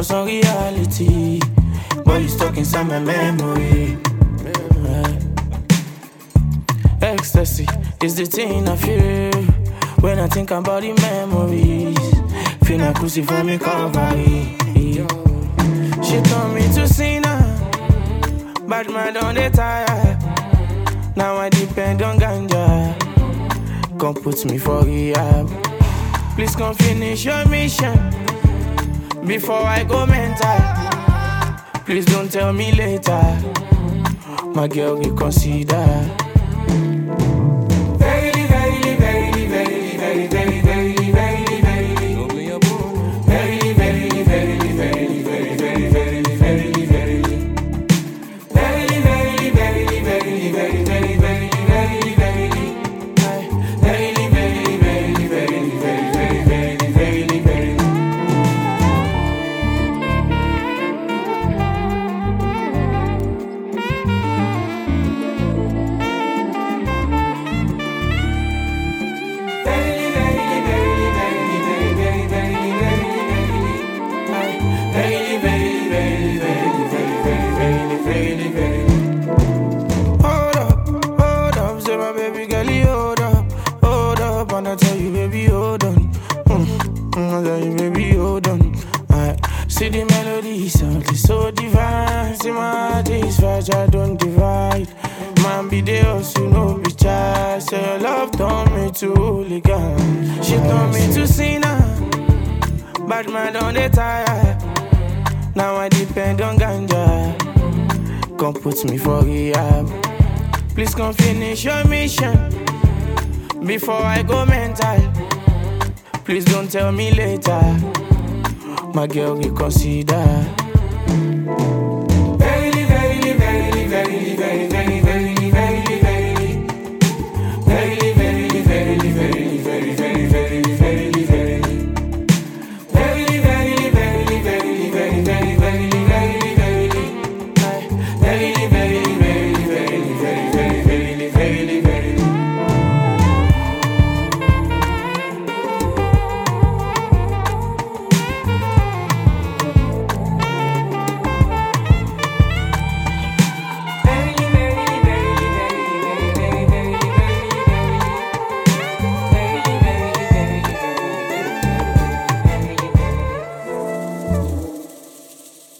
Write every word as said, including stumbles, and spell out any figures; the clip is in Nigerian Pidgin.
focus on reality, but you stuck inside my memory. Ecstasy is the thing I feel when I think about the memories. Feel like crucify me Calvary. She told me to sin her, but man don't they tire. Now I depend on ganja. Come put me for rehab. Please come finish your mission before I go mental. Please don't tell me later. My girl, reconsider. Verily, verily, verily, verily, verily, verily, verily, verily, verily. Verily, verily, verily, verily, verily, verily, verily, verily, verily. Verily, verily, verily, verily, verily, verily, verily, verily, verily. Verily, verily, verily, verily, verily, verily, verily, verily. Hold up, hold up, say my baby girl, you hold up, hold up, and I tell you, baby, hold on. Mm, mm, I tell you, baby, hold on. I see the melody sound is so divine. See my heart is fragile, don't divide. Man, be there, you know, be child. Say your love turned me to hooligan. She told me to sin her, but man, don't they tire. Now I depend on ganja. Come put me for rehab. Please come finish your mission before I go mental. Please don't tell me later. My girl, reconsider. Verily, verily, verily, verily, verily, verily, verily, verily, verily. Verily, verily, verily, verily, verily, verily, verily, verily, verily. Verily, verily, verily, verily, verily, verily, verily, verily, verily. Verily,